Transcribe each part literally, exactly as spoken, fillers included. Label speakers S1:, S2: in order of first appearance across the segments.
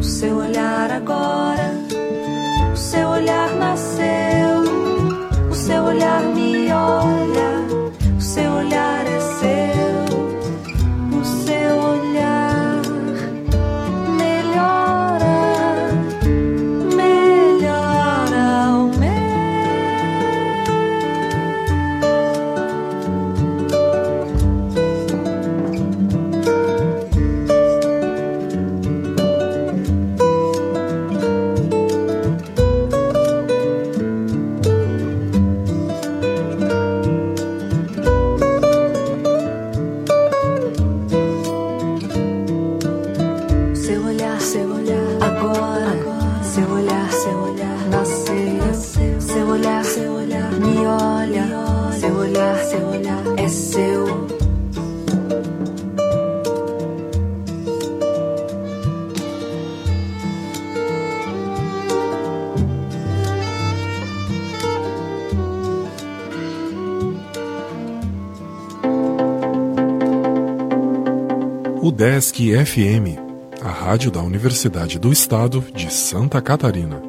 S1: seu olhar agora, o seu olhar nasceu, o seu olhar me olha, o seu olhar é seu, o seu olhar melhora, melhora o meu.
S2: UDESC F M, a rádio da Universidade do Estado de Santa Catarina.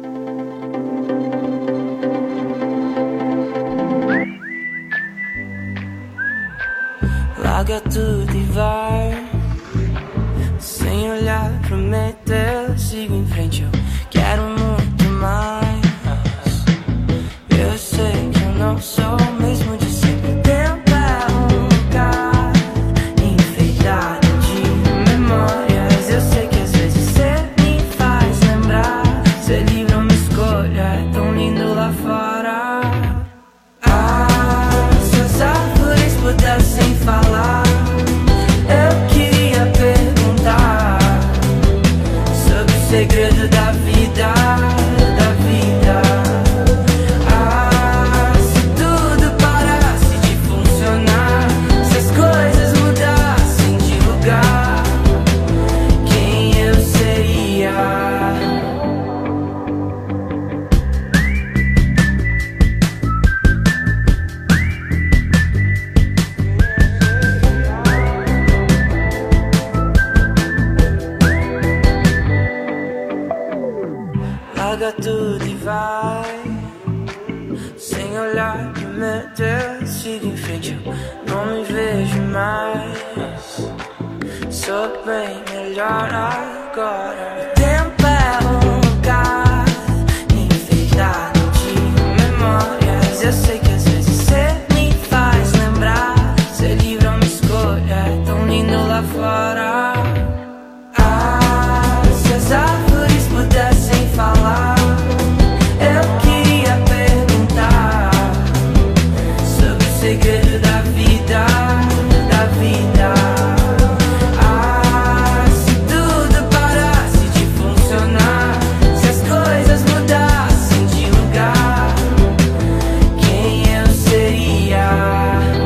S3: Larga tudo e vai, sem olhar pro meio, sigo em frente, eu quero muito mais. Eu sei que eu não sou o mesmo de sempre. Tempo é um lugar enfeitado de memórias. Eu sei que às vezes cê me faz lembrar. Ser livre é uma escolha, é tão lindo lá fora. Ah, se as árvores pudessem falar, eu queria perguntar sobre o segredo da vida, da vida. Ah, se tudo parasse de funcionar, se as coisas mudassem de lugar, quem eu seria? Larga tudo e vai, sem olhar pro meu Deus, sigo em frente, eu não me vejo mais. Sou bem melhor agora. O tempo é um lugar enfeitado de memórias. Eu sei que às vezes cê me faz lembrar. Ser livre é uma escolha, é tão lindo lá fora. Ah, se as árvores pudessem falar, eu queria perguntar sobre o segredo da vida, da vida. Ah, se tudo parasse de funcionar, se as coisas mudassem de lugar, quem eu seria?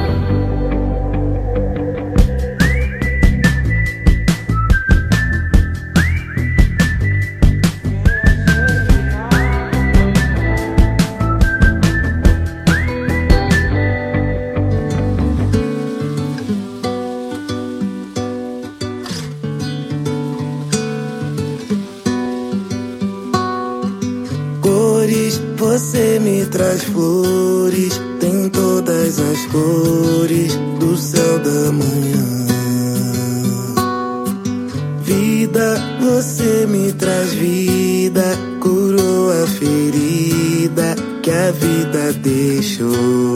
S4: Cores, você me traz flores, tem todas as cores do céu da manhã. Vida, você me traz vida, curou a ferida que a vida deixou.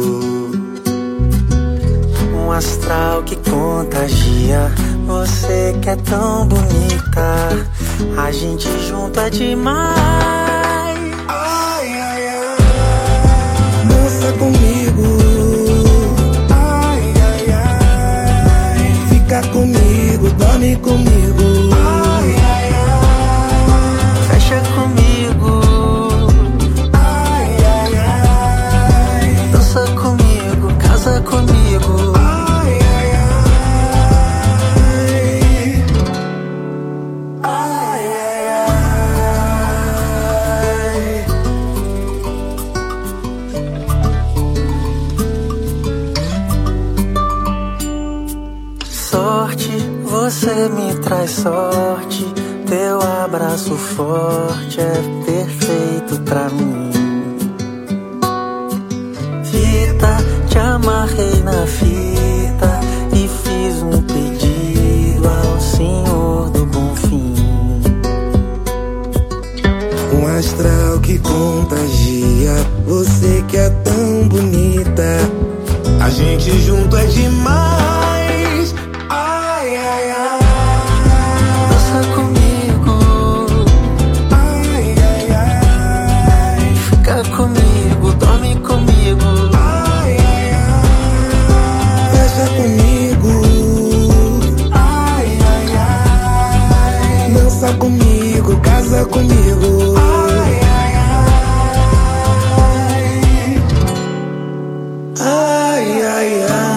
S5: Um astral que contagia, você que é tão bonita, a gente junto é demais.
S4: Dança comigo, ai, ai, ai. Fica comigo, dorme comigo, ai, ai, ai.
S5: Fecha comigo,
S4: ai, ai, ai.
S5: dança comigo, casa comigo,
S4: ai, ai, ai. Ai, ai, ai.
S5: sorte, você me traz sorte, teu abraço forte é perfeito pra mim. Fita, te amarrei na fita e fiz um pedido ao Senhor do Bom Fim.
S4: Um astral que contagia, você que é tão bonita. A gente junto é demais. Ai, ai, ai.
S5: Dança comigo.
S4: Ai, ai, ai.
S5: Fica comigo, dorme comigo.
S4: Ai, ai, ai. Fecha comigo. Ai, ai, ai. Dança comigo, casa comigo. Ai, ai, ai. Ai, ai, ai.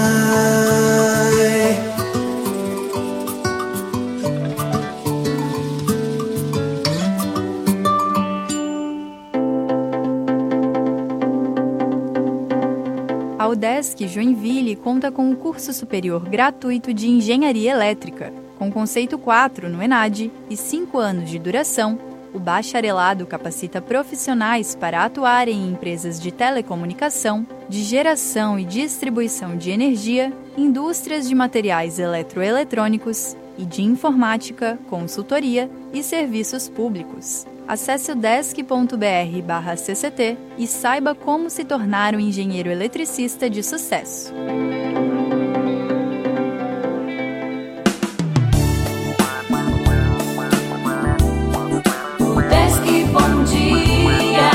S6: A UDESC Joinville conta com um curso superior gratuito de Engenharia Elétrica. Com conceito quatro no ENAD e cinco anos de duração, o bacharelado capacita profissionais para atuarem em empresas de telecomunicação, de geração e distribuição de energia, indústrias de materiais eletroeletrônicos e de informática, consultoria e serviços públicos. Acesse udesc ponto br barra C C T e saiba como se tornar um engenheiro eletricista de sucesso.
S1: Udesc Bom Dia.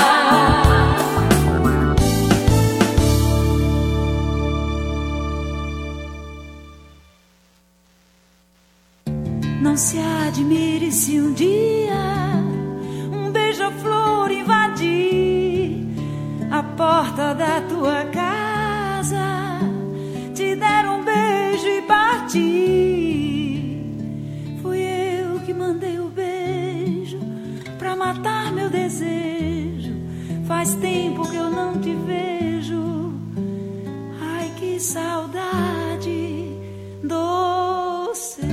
S7: Não se admire se um dia um beija-flor invadir a porta da tua casa, te der um beijo e partir. Fui eu que mandei o beijo pra matar meu desejo. Faz tempo que eu não te vejo. Ai, que saudade doce.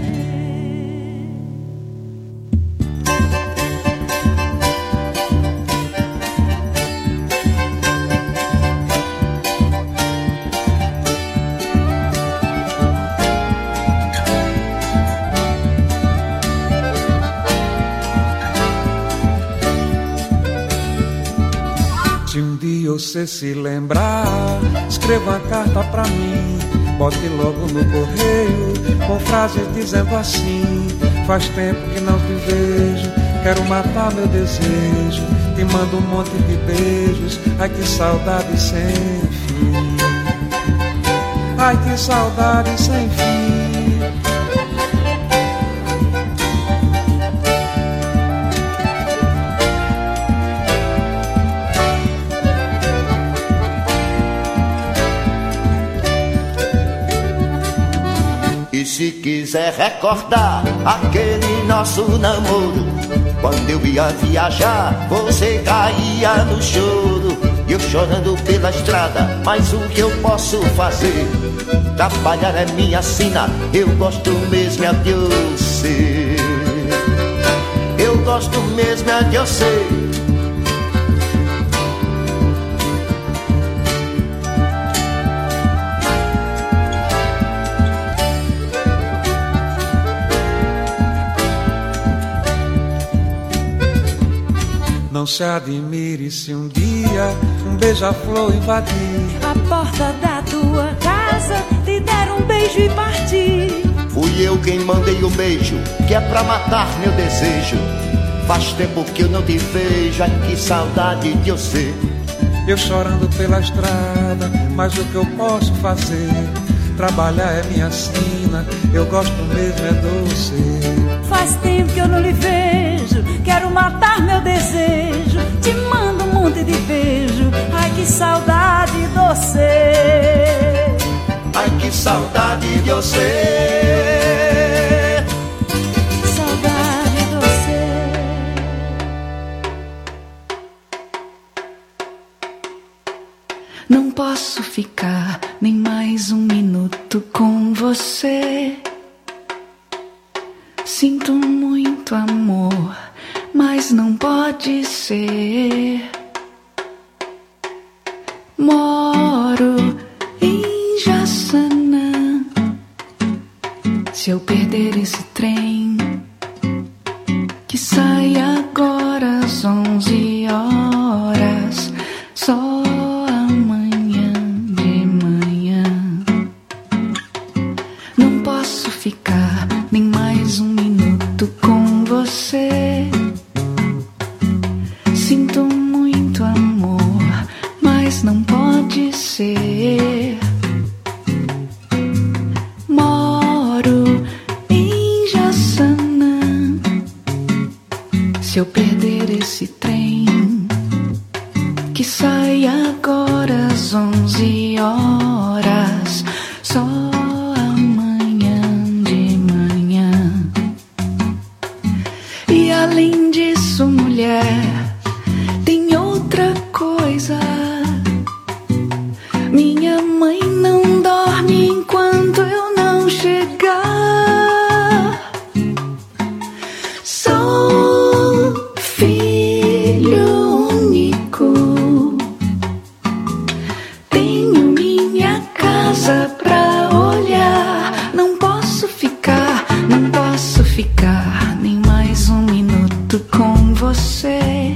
S8: Se um dia você se lembrar, escreva uma carta pra mim, bote logo no correio, com frases dizendo assim: faz tempo que não te vejo, quero matar meu desejo, te mando um monte de beijos, ai que saudade sem fim, ai que saudade sem fim.
S9: E se quiser recordar aquele nosso namoro, quando eu ia viajar, você caía no choro, e eu chorando pela estrada, mas o que eu posso fazer? Trabalhar é minha sina, eu gosto mesmo é de você. Eu gosto mesmo é de você.
S8: Não se admire se um dia um beija-flor invadir
S7: a porta da tua casa, te der um beijo e partir.
S9: Fui eu quem mandei o beijo, que é pra matar meu desejo. Faz tempo que eu não te vejo, ai que saudade de você.
S8: Eu chorando pela estrada, mas o que eu posso fazer? Trabalhar é minha sina, eu gosto mesmo é doce.
S7: Faz tempo que eu não lhe vejo, quero matar meu desejo, te mando um monte de beijo, ai que saudade doce.
S9: Ai que saudade de você.
S7: Saudade doce.
S10: Não posso ficar nem mais um minuto com você. Sinto muito amor, mas não pode ser. Moro em Jaçanã. Se eu perder esse trem que sai agora às onze horas, só amanhã de manhã. Não posso ficar nem mais um minuto com você. Sinto muito amor, mas não pode ser. Moro em Jaçanã. Se eu perder esse trem que sai agora às onze horas, só amanhã de manhã. E além disso, mulher, tem outra coisa. Minha mãe não dorme enquanto eu não chegar. Sou filho único. Tenho minha casa pra olhar. Não posso ficar, não posso ficar nem mais um minuto com você.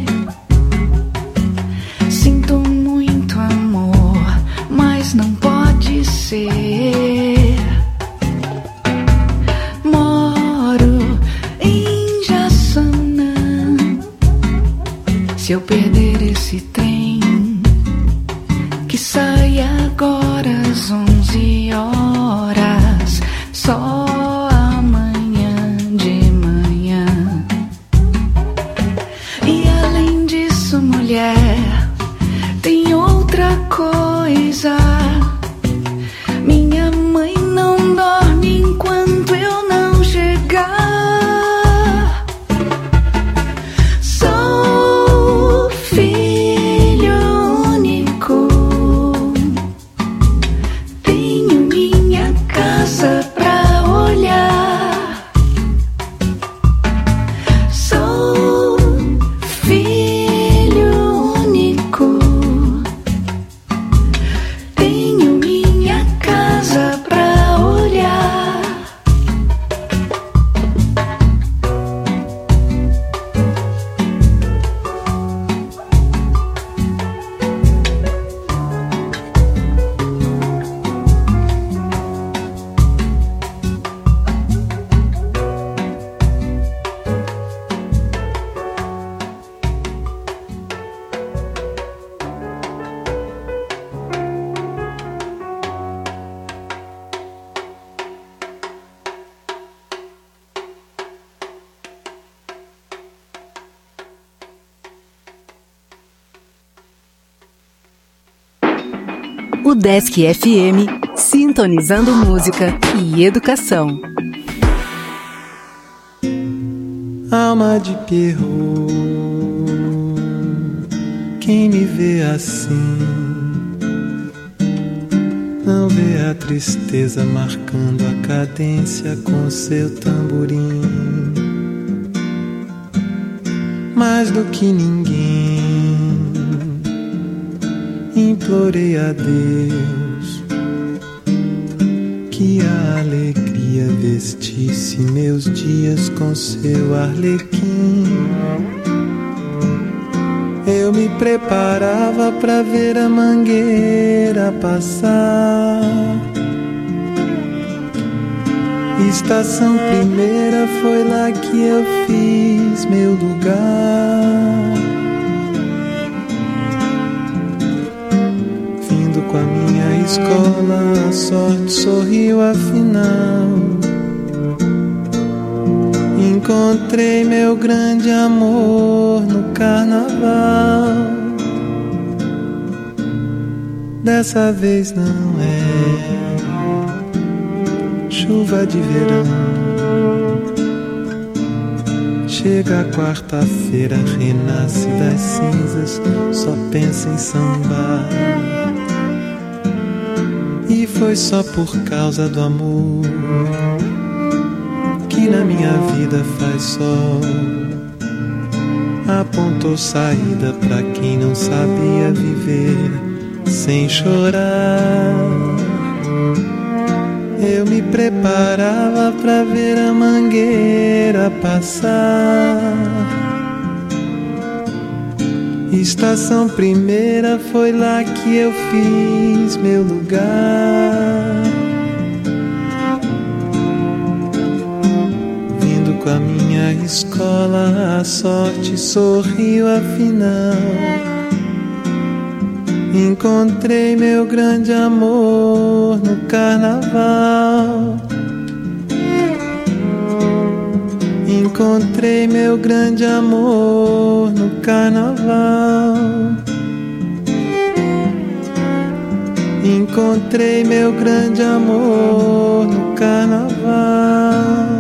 S10: Sinto muito amor, mas não pode ser. Moro em Jaçanã. Se eu perder esse trem que sai agora às onze horas, só amanhã de manhã. E além disso, mulher, tem outra coisa. Minha mãe não dorme enquanto eu não chegar. Sou filho único. Tenho minha casa pra olhar. Sou filho único. Tenho minha casa pra olhar.
S11: O Desk F M, sintonizando música e educação.
S12: Alma de Pierrot, quem me vê assim não vê a tristeza marcando a cadência com seu tamborim. Mais do que ninguém implorei a Deus que a alegria vestisse meus dias com seu arlequim. Eu me preparava pra ver a mangueira passar. Estação primeira foi lá que eu fiz meu lugar. Com a minha escola, a sorte sorriu afinal. Encontrei meu grande amor no carnaval. Dessa vez não é chuva de verão. Chega a quarta-feira, renasce das cinzas, só pensa em sambar. E foi só por causa do amor que que na minha vida faz sol. Apontou saída pra quem não sabia viver sem chorar. Eu me preparava pra ver a mangueira passar. Estação primeira, foi lá que eu fiz meu lugar. Vindo com a minha escola, a sorte sorriu afinal. Encontrei meu grande amor no carnaval. Encontrei meu grande amor no carnaval. Encontrei meu grande amor no carnaval.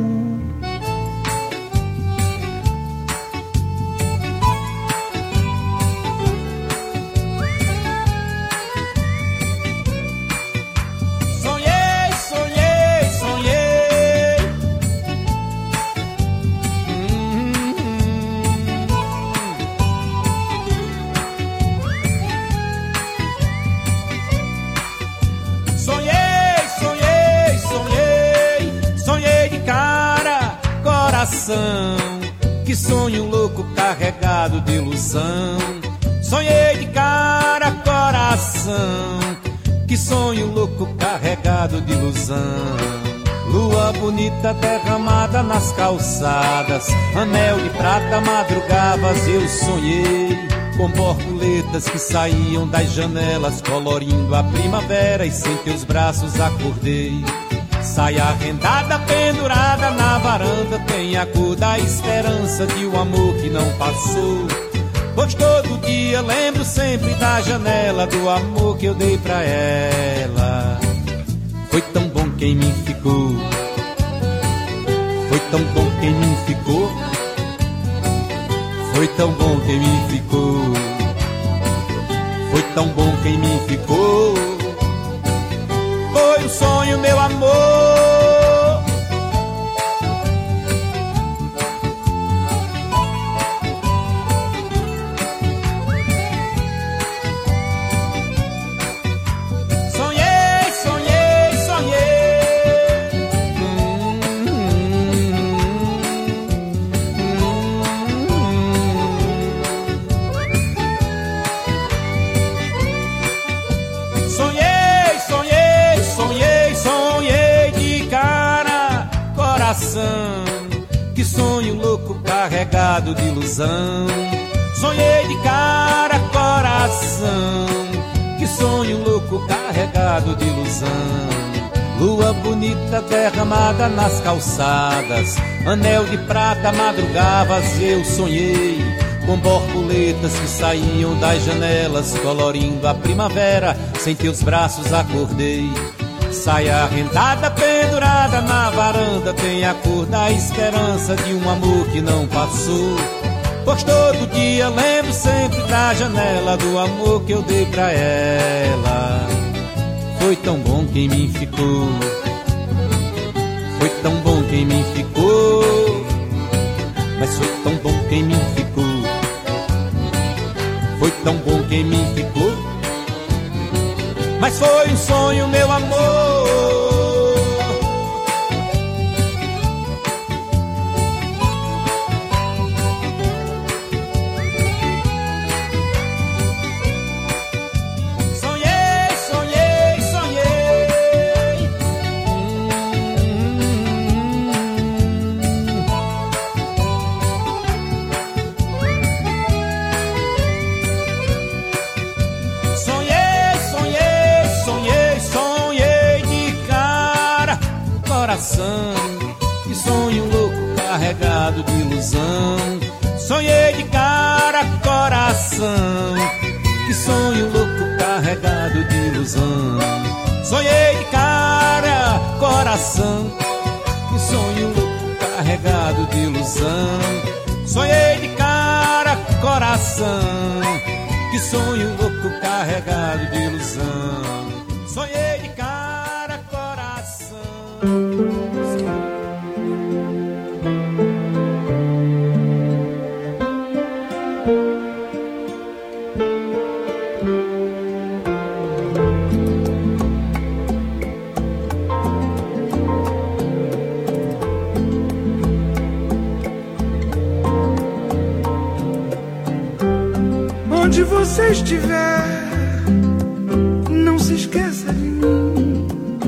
S13: Que sonho louco carregado de ilusão. Sonhei de cara, coração. Que sonho louco carregado de ilusão. Lua bonita derramada nas calçadas, anel de prata madrugavas eu sonhei. Com borboletas que saíam das janelas, colorindo a primavera, e sem teus braços acordei. Saia rendada, pendurada na varanda, tem a cor da esperança de um amor que não passou. Pois todo dia lembro sempre da janela do amor que eu dei pra ela. Foi tão bom quem me ficou. Foi tão bom quem me ficou. Foi tão bom quem me ficou. Foi tão bom quem me ficou. Foi um sonho, meu amor. Sonhei, sonhei, sonhei. Hum, hum, hum. Sonhei, sonhei. Sonhei, sonhei de cara, coração. Que sonho louco carregado de ilusão. Sonhei de cara, coração. Que sonho louco carregado de ilusão. Lua bonita derramada nas calçadas, anel de prata madrugavas eu sonhei. Com borboletas que saíam das janelas, colorindo a primavera, sem teus braços acordei. Saia rendada, pendurada na varanda, tem a cor da esperança de um amor que não passou. Pois todo dia lembro sempre da janela do amor que eu dei pra ela. Foi tão bom quem me ficou. Foi tão bom quem me ficou. Mas foi tão bom quem me ficou. Foi tão bom quem me ficou. Mas foi um sonho, meu amor. Sonhei, sonhei, sonhei. Sonhei, sonhei, sonhei, sonhei de cara, coração. Que sonho louco carregado de ilusão. Sonhei de cara, coração. Que sonho louco carregado de ilusão. Sonhei de cara, coração. Que sonho louco carregado de ilusão. Sonhei de cara, coração. Que sonho louco carregado de ilusão. Sonhei de cara, coração.
S14: Onde você estiver, não se esqueça de mim.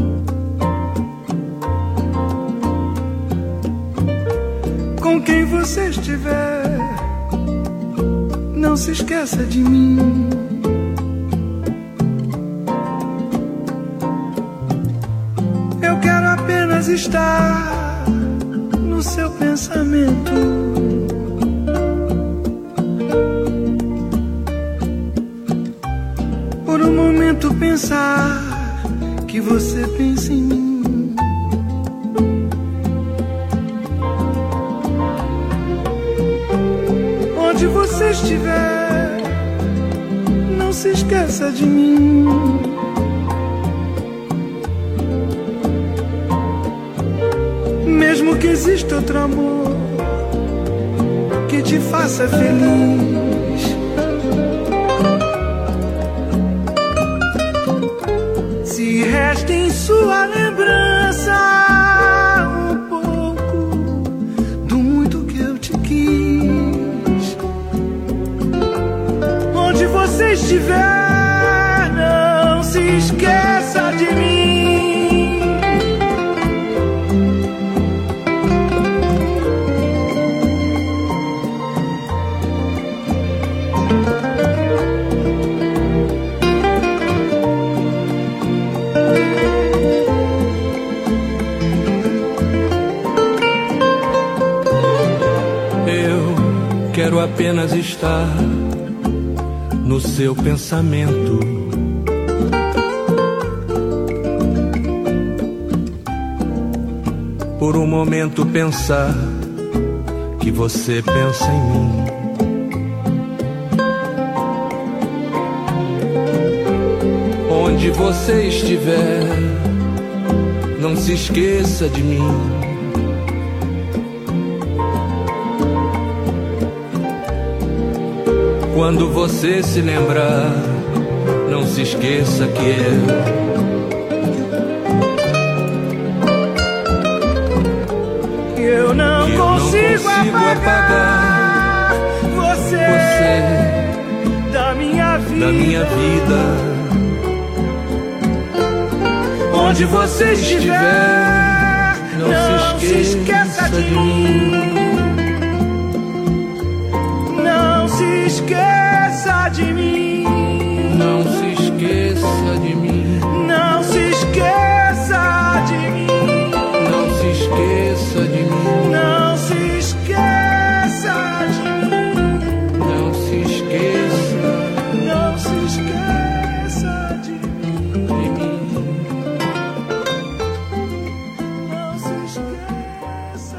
S14: Com quem você estiver, não se esqueça de mim. Eu quero apenas estar no seu pensamento. Por um momento pensar que você pensa em mim. Onde você estiver, não se esqueça de mim. Mesmo que exista outro amor que te faça feliz, se resta em sua lembrança um pouco do muito que eu te quis. Onde você estiver, não se esqueça de mim.
S15: Quero apenas estar no seu pensamento. Por um momento pensar que você pensa em mim. Onde você estiver, não se esqueça de mim. Quando você se lembrar, não se esqueça que eu
S14: que eu não,
S15: que eu
S14: consigo,
S15: não consigo apagar, apagar
S14: você,
S15: você
S14: da minha vida.
S15: Da minha vida. Onde você estiver, não, não se esqueça, se esqueça de mim.
S14: Não se esqueça de mim.
S15: Não se esqueça de mim.
S14: Não se esqueça de mim.
S15: Não se esqueça de mim.
S14: Não se esqueça de mim.
S15: Não se esqueça.
S14: Não se esqueça de mim.
S15: De mim.
S14: Não se esqueça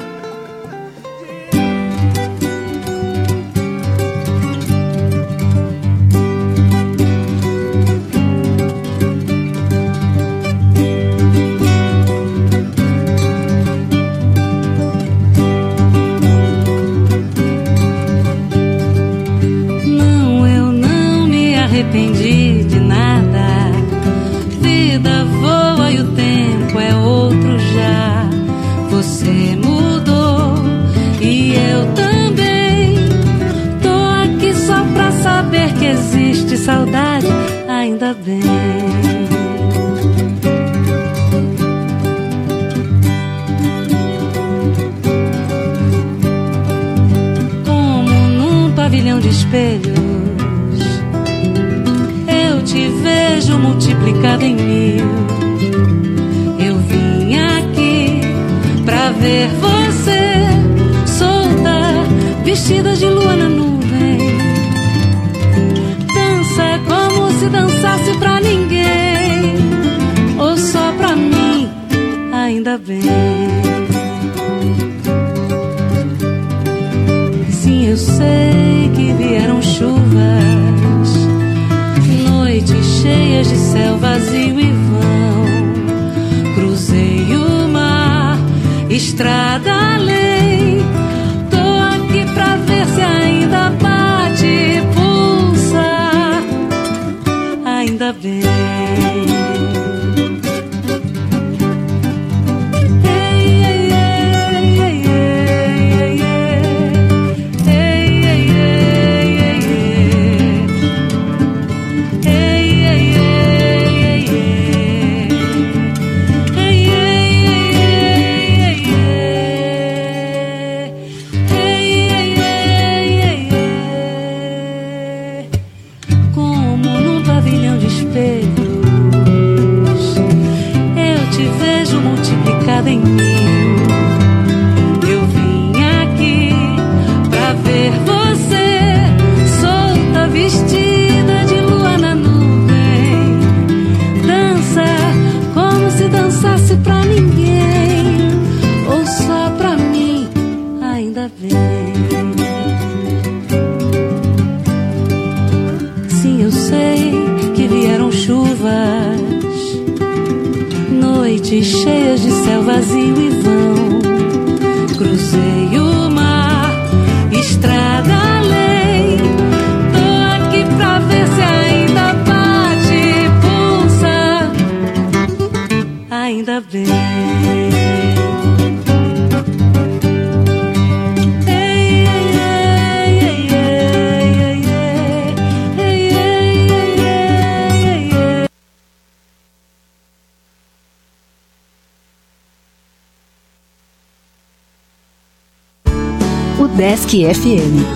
S10: arrependi de nada. Vida voa e o tempo é outro já. Você mudou e eu também. Tô aqui só pra saber que existe saudade, ainda bem. Como num pavilhão de espelho, te vejo multiplicado em mil. Eu vim aqui pra ver você solta, vestida de lua na nuvem. Dança como se dançasse pra ninguém, ou só pra mim, ainda bem. Sim, eu sei que vieram chuvas, cheias de céu vazio e vão. Cruzei o mar, estrada além. Tô aqui pra ver se ainda bate e pulsa, ainda bem. chuvas, noites cheias de céu vazio e vão. Cruzei o mar, estrada além. Tô aqui pra ver se ainda bate, pulsa. Ainda bem.
S11: Desk F M.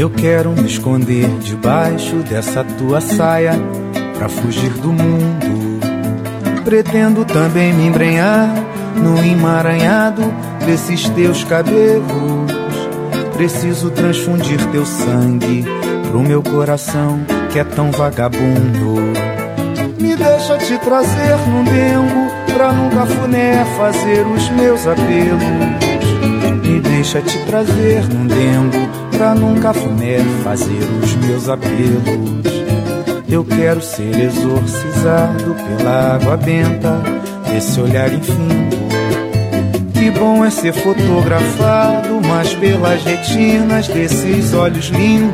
S16: Eu quero me esconder debaixo dessa tua saia pra fugir do mundo. Pretendo também me embrenhar no emaranhado desses teus cabelos. Preciso transfundir teu sangue pro meu coração que é tão vagabundo. Me deixa te trazer num dengo pra num cafuné fazer os meus apelos. Me deixa te trazer num dengo pra num cafuné fazer os meus apelos. Eu quero ser exorcizado pela água benta desse olhar infindo. Que bom é ser fotografado, mas pelas retinas desses olhos lindos.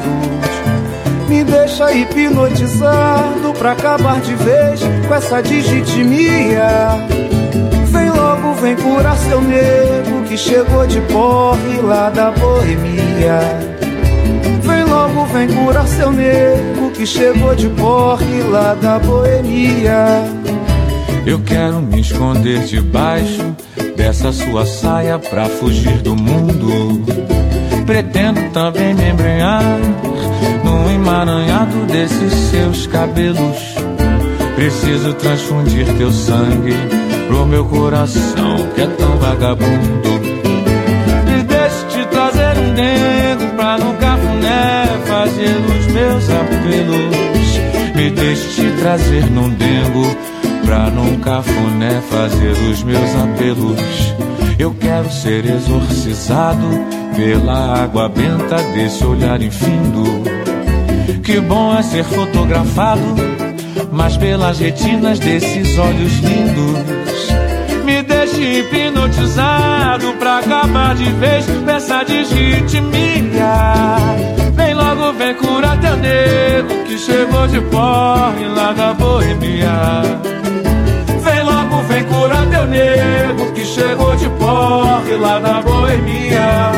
S16: Me deixa hipnotizado pra acabar de vez com essa digitimia. Vem logo, vem curar seu nego que chegou de porre lá da boemia. Vem logo, vem curar seu nego que chegou de porre lá da boemia.
S17: Eu quero me esconder debaixo dessa sua saia pra fugir do mundo. Pretendo também me embrenhar no emaranhado desses seus cabelos. Preciso transfundir teu sangue pro meu coração que é tão vagabundo. Me deixe te trazer um dengo pra no cafuné fazer os meus apelos. Me deixe te trazer num dengo pra num cafuné fazer os meus apelos. Eu quero ser exorcizado pela água benta desse olhar infindo. Que bom é ser fotografado, mas pelas retinas desses olhos lindos. Me deixe hipnotizado pra acabar de vez dessa digitimia. Vem logo, vem curar teu nego que chegou de porre lá da boemia. Vem logo, vem curar teu nego que chegou de porre lá da boemia.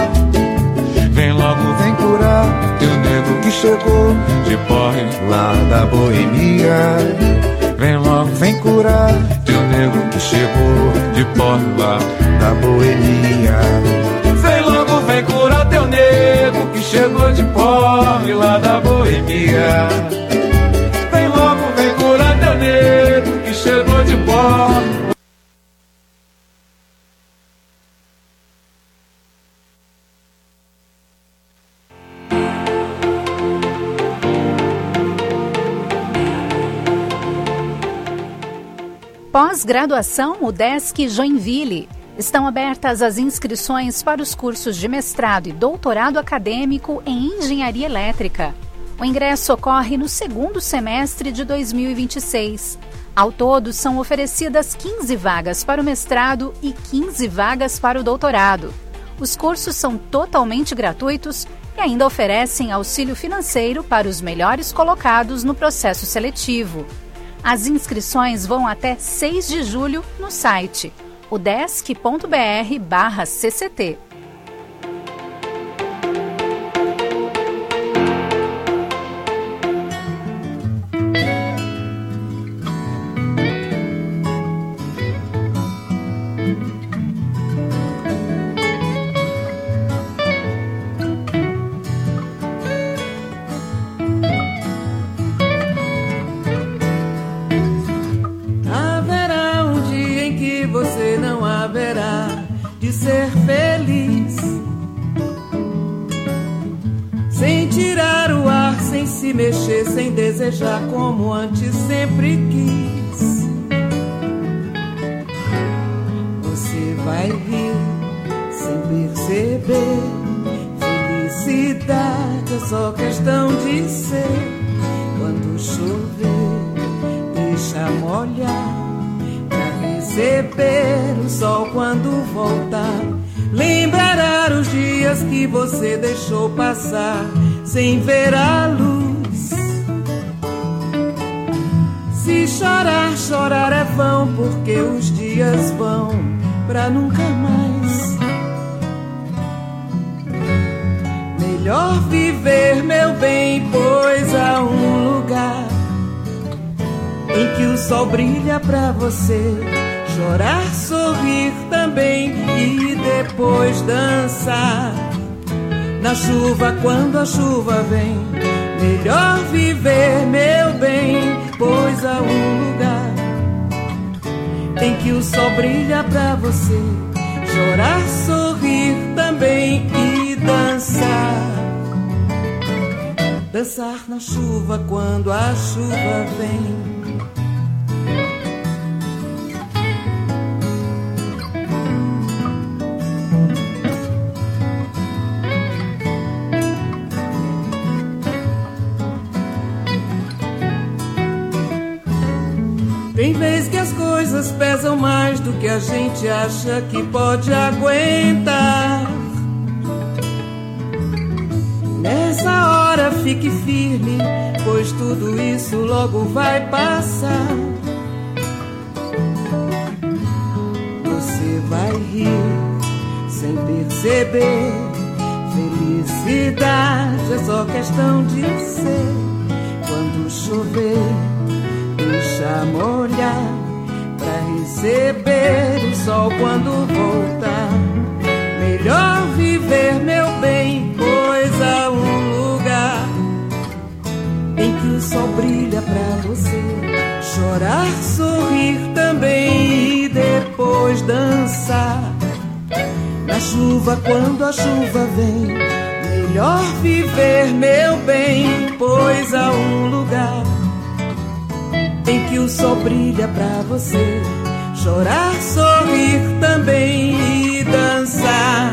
S17: Vem logo, vem curar teu nego que chegou de porre lá da boemia. Vem logo, vem curar teu nego que chegou de porre lá da boemia. Vem logo, vem curar teu nego que chegou de porre lá da boemia. Vem logo, vem curar teu nego que chegou de porre.
S11: Pós-graduação UDESC Joinville. Estão abertas as inscrições para os cursos de mestrado e doutorado acadêmico em Engenharia Elétrica. O ingresso ocorre no segundo semestre de dois mil e vinte e seis. Ao todo, são oferecidas quinze vagas para o mestrado e quinze vagas para o doutorado. Os cursos são totalmente gratuitos e ainda oferecem auxílio financeiro para os melhores colocados no processo seletivo. As inscrições vão até seis de julho no site udesc.br barra cct.
S18: Ser feliz, sem tirar o ar, sem se mexer, sem desejar como antes sempre quis. Você vai rir sem perceber. Felicidade é só questão de ser. Quando chover, deixa molhar, receber o sol quando voltar. Lembrará os dias que você deixou passar sem ver a luz. Se chorar, chorar é vão, porque os dias vão pra nunca mais. Melhor viver, meu bem, pois há um lugar em que o sol brilha pra você. Chorar, sorrir também e depois dançar. na chuva quando a chuva vem. Melhor viver, meu bem, pois há um lugar em que o sol brilha pra você chorar, sorrir também e dançar. Dançar na chuva quando a chuva vem. Tem vez que as coisas pesam mais do que a gente acha que pode aguentar. Nessa hora fique firme, pois tudo isso logo vai passar. Você vai rir sem perceber. Felicidade é só questão de ser. Quando chover, deixa molhar pra receber o sol quando voltar. Melhor viver, meu bem, pois há um lugar em que o sol brilha pra você chorar, sorrir também e depois dançar. Na chuva quando a chuva vem, melhor viver, meu bem, pois há um lugar em que o sol brilha pra você chorar, sorrir também e dançar.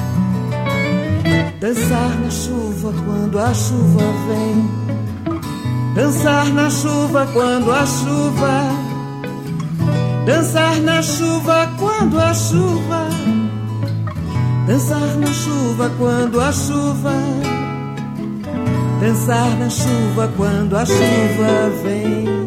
S18: Dançar na chuva quando a chuva vem. Dançar na chuva quando a chuva. Dançar na chuva quando a chuva. Dançar na chuva quando a chuva. Dançar na chuva quando a chuva vem.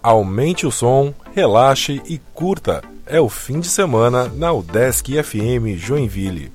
S2: Aumente o som, relaxe e curta. É o fim de semana na Udesc F M Joinville.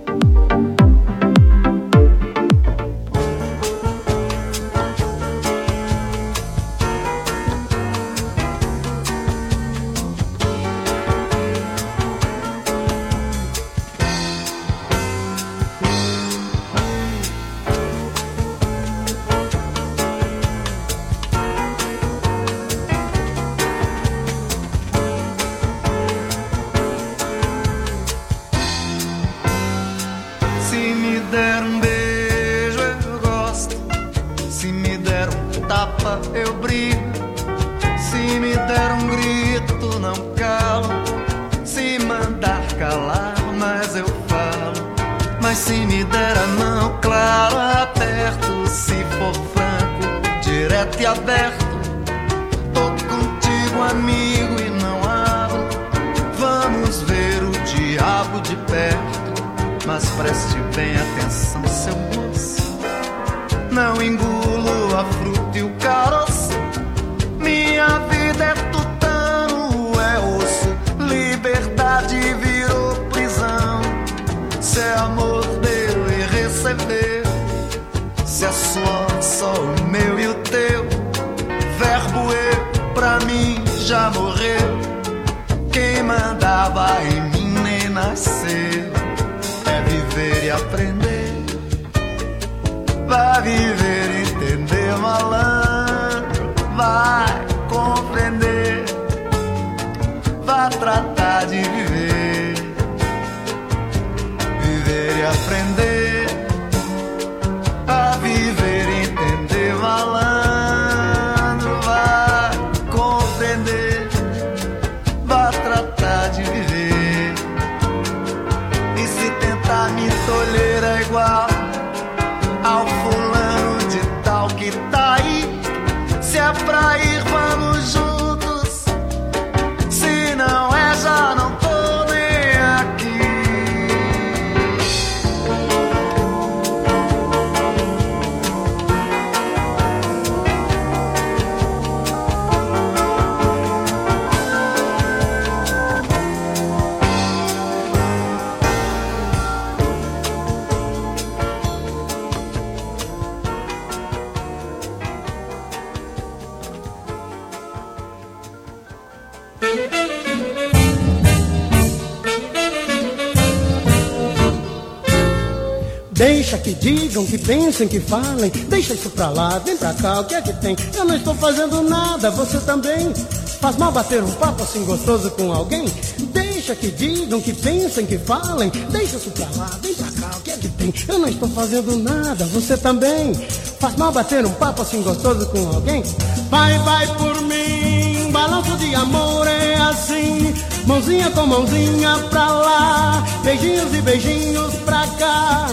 S19: Deixa que digam, que pensem, que falem. Deixa isso pra lá, vem pra cá, o que é que tem? Eu não estou fazendo nada, você também. Faz mal bater um papo assim gostoso com alguém? Deixa que digam, que pensem, que falem. Deixa isso pra lá, vem pra cá, o que é que tem? Eu não estou fazendo nada, você também. Faz mal bater um papo assim gostoso com alguém? Vai, vai por mim, balanço de amor é assim. Mãozinha com mãozinha pra lá, beijinhos e beijinhos pra cá.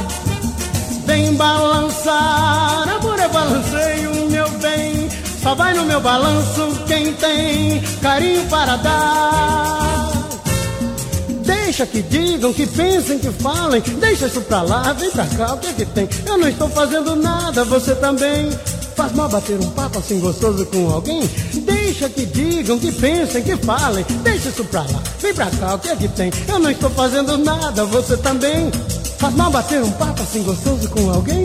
S19: Vem balançar, amor é balanceio, meu bem. Só vai no meu balanço quem tem carinho para dar. Deixa que digam, que pensem, que falem. Deixa isso pra lá, vem pra cá, o que é que tem? Eu não estou fazendo nada, você também. Faz mal bater um papo assim gostoso com alguém? Deixa que digam, que pensem, que falem. Deixa isso pra lá, vem pra cá, o que é que tem? Eu não estou fazendo nada, você também. Faz mal bater um papo assim gostoso com alguém?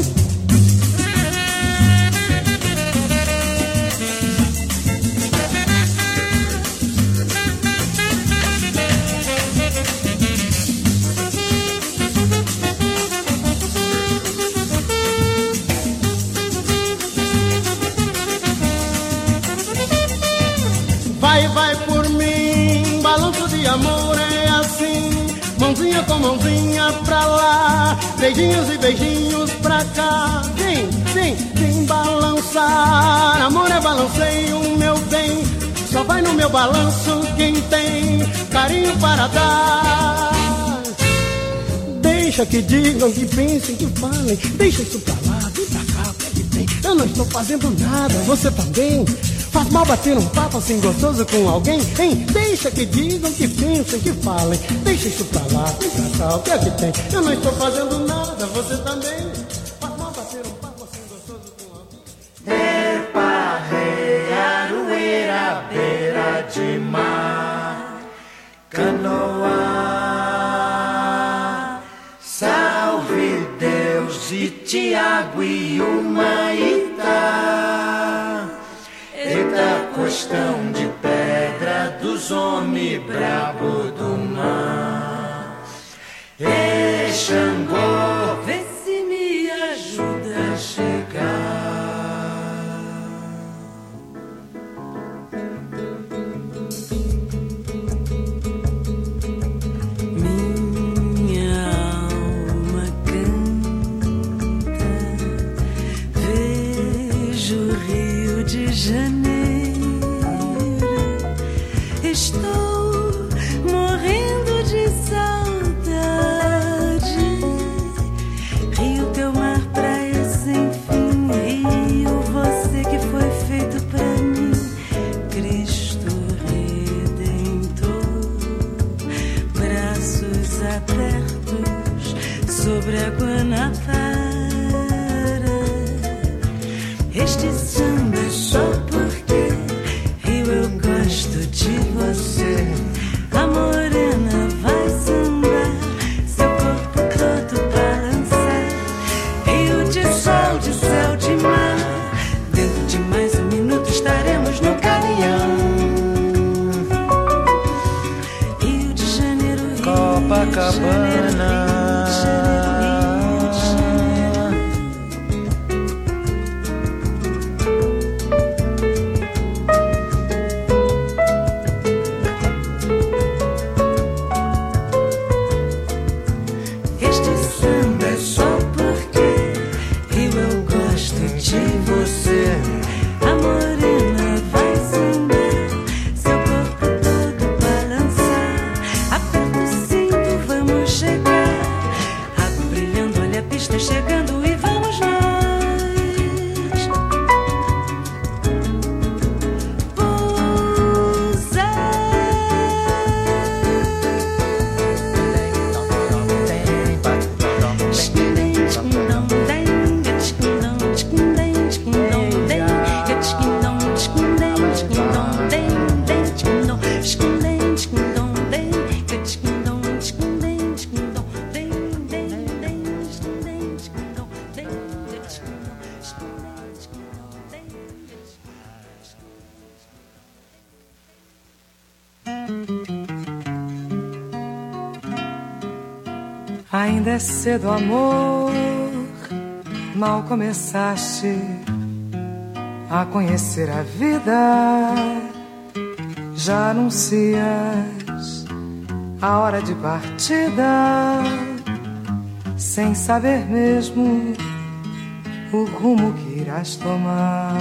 S19: Vai, vai por mim, balanço de amor é assim. Mãozinha com mãozinha pra lá, beijinhos e beijinhos pra cá. Vem, vem, vem balançar. Amor é balanceio, meu bem. Só vai no meu balanço quem tem carinho para dar. Deixa que digam, que pensem, que falem. Deixa isso pra lá, vem pra cá, o que é que tem? Eu não estou fazendo nada, você também. Faz mal bater um papo assim gostoso com alguém, hein? Deixa que digam, que pensem, que falem. Deixa isso pra lá, vem pra cá, o que é que tem? Eu não estou fazendo nada, você também. Faz mal bater um papo assim gostoso com alguém.
S18: Epa, rei, aroeira, bem.
S14: Canoa, salve Deus de Tiago e Humaitá. Eita questão de pedra dos homens brabo do mar. Ei, Xangô, vê se me ajuda a chegar.
S10: Janeiro, estou morrendo de saudade. Rio, teu mar, praia sem fim. Rio, você que foi feito pra mim. Cristo Redentor, braços abertos sobre a Guanabara. Este samba é só porque Rio, eu gosto de você. A morena vai sambar, seu corpo todo balançar. Rio de sol, de céu, de mar. Dentro de mais um minuto estaremos no caminhão. Rio de Janeiro, Rio
S5: Copacabana.
S20: Ainda é cedo, amor, mal começaste a conhecer a vida. Já anuncias a hora de partida, sem saber mesmo o rumo que irás tomar.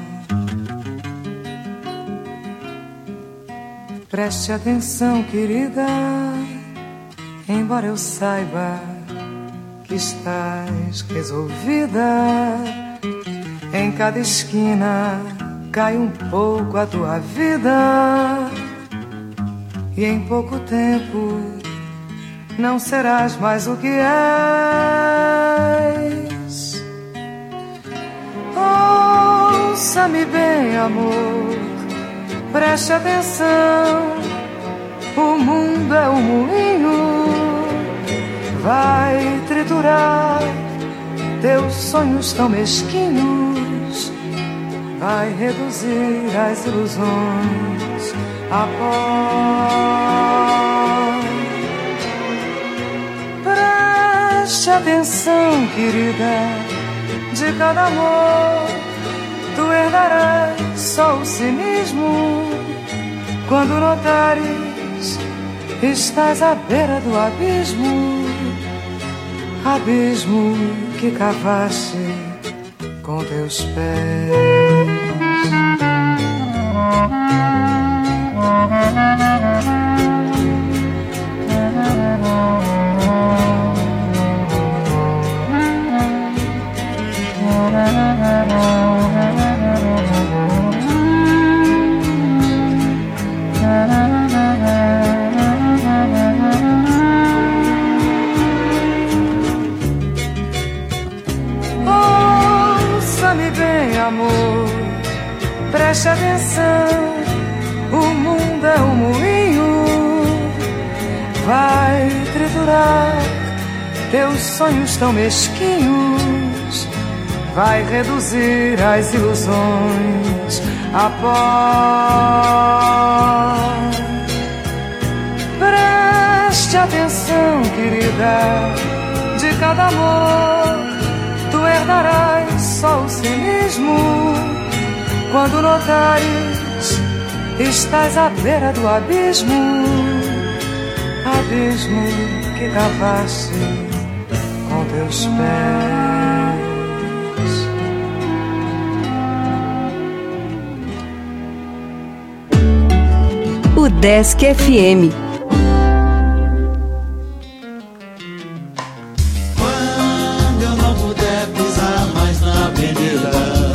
S20: Preste atenção, querida, embora eu saiba que estás resolvida. Em cada esquina cai um pouco a tua vida, e em pouco tempo não serás mais o que és. Ouça-me bem, amor, preste atenção. O mundo é um moinho, vai triturar teus sonhos tão mesquinhos, vai reduzir as ilusões a pó. Preste atenção, querida, de cada amor tu herdarás só o cinismo. Quando notares, estás à beira do abismo, abismo que cavaste com teus pés. Ouça-me bem, amor, preste atenção. O mundo é um moinho, vai triturar teus sonhos tão mesquinhos, vai reduzir as ilusões a pó. Preste atenção, querida, de cada amor tu herdarás só o cinismo. Quando notares, estás à beira do abismo, abismo que cavaste com teus pés.
S21: O Desk F M.
S22: Quando eu não puder pisar mais na avenida,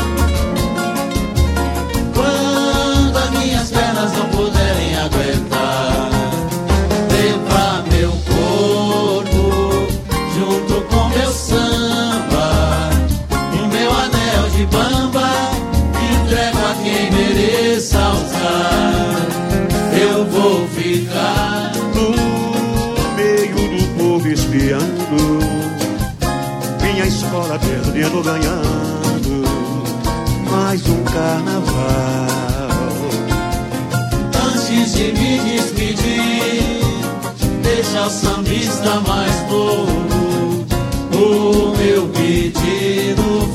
S22: quando as minhas pernas não puderem aguentar, levar meu corpo junto com meu samba e meu anel de bamba, entrego a quem mereça usar. Eu vou ficar
S23: no meio do povo espiando, minha escola perdendo, ganhando mais um carnaval.
S22: Antes de me despedir, deixa o sambista mais novo o meu pedido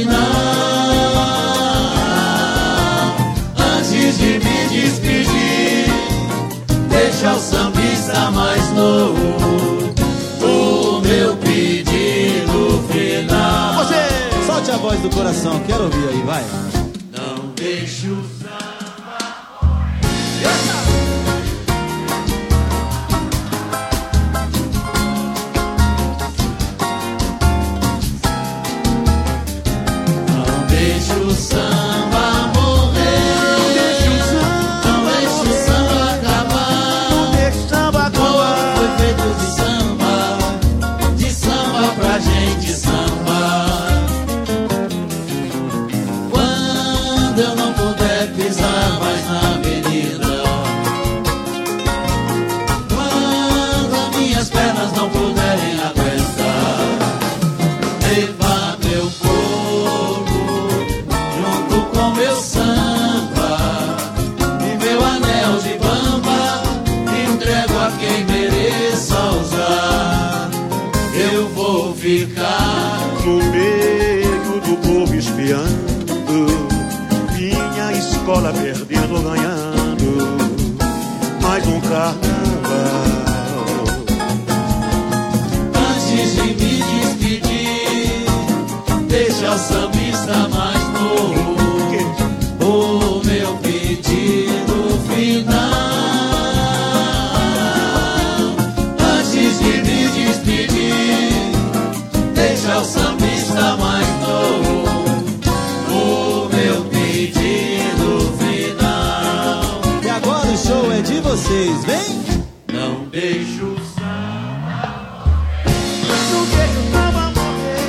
S22: final. Antes de me despedir, deixa o sambista mais novo o meu pedido final.
S24: Você, solte a voz do coração, quero ouvir aí, vai.
S22: Não deixe o samba. Não deixe o samba morrer. Não deixe o samba, não deixe o samba acabar.
S23: Não deixe o samba acabar.
S22: Foi feito de samba, de samba pra gente sambar. Quando eu não puder pisar mais na avenida, quando as minhas pernas não puderem aguentar, levar meu corpo junto com meu samba e meu anel de bamba, entrego a quem mereça usar. Eu vou ficar
S23: no meio do povo espiando, minha escola perdendo, ganhando mais um carnaval.
S22: Antes de me despedir, deixa o sambista mais novo o meu pedido final. Antes de me despedir, deixa o sambista mais novo o meu pedido final.
S24: E agora o show é de vocês, vem!
S22: Não deixe o
S23: Não deixe o samba morrer.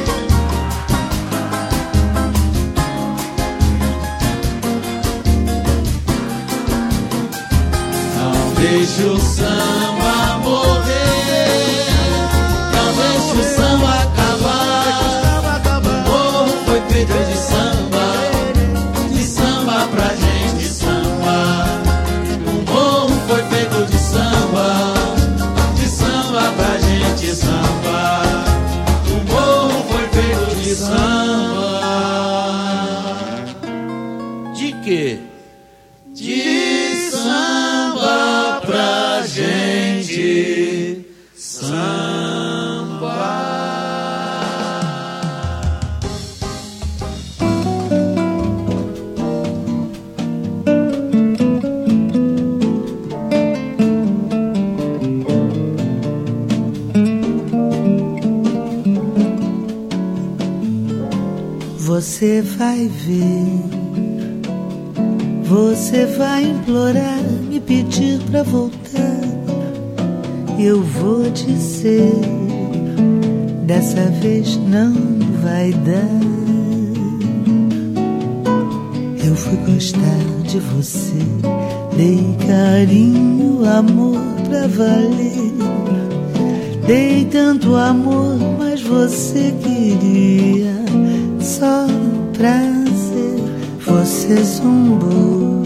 S22: Não deixe o samba morrer, não deixe o samba acabar. O morro foi feito de samba, de samba pra gente sambar. O morro foi feito de samba, de samba pra gente sambar. O morro foi feito de samba. De quê? De samba pra gente sambar.
S25: Você vai ver, você vai implorar, me pedir pra voltar. Eu vou dizer, dessa vez não vai dar. Eu fui gostar de você, dei carinho, amor pra valer. Dei tanto amor, mas você queria só prazer. Você zombou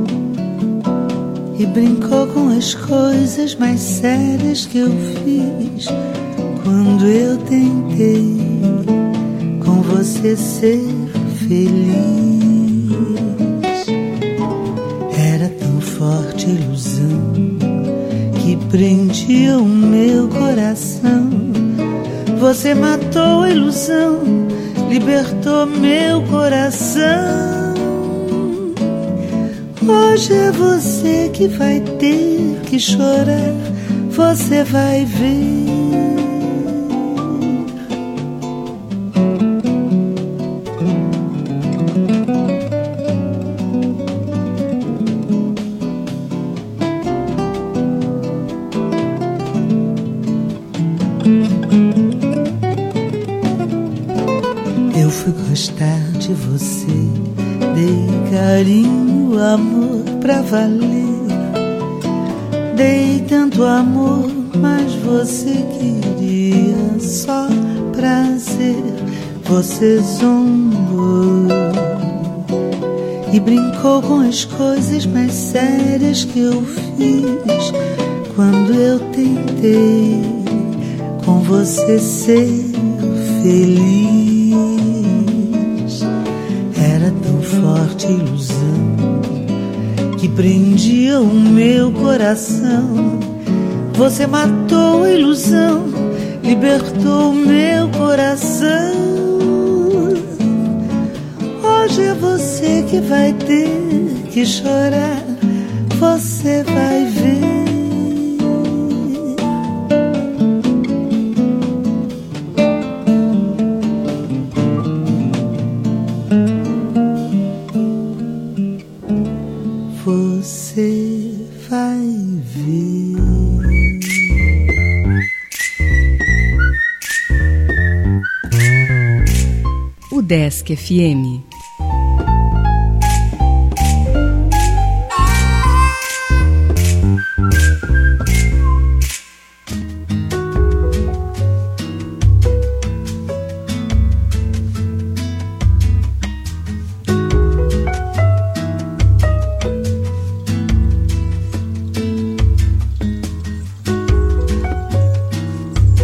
S25: e brincou com as coisas mais sérias que eu fiz quando eu tentei com você ser feliz. Era tão forte a ilusão que prendia o meu coração. Você matou a ilusão, libertou meu coração. Hoje é você que vai ter que chorar, você vai ver. Eu fui gostar de você, dei carinho, amor pra valer. Dei tanto amor, mas você queria só prazer. Você zombou e brincou com as coisas mais sérias que eu fiz quando eu tentei com você ser feliz. Era tão forte a ilusão que prendia o meu coração. Você matou a ilusão, libertou o meu coração. Hoje é você que vai ter que chorar, você vai ver. Você vai ver.
S21: O Desk F M.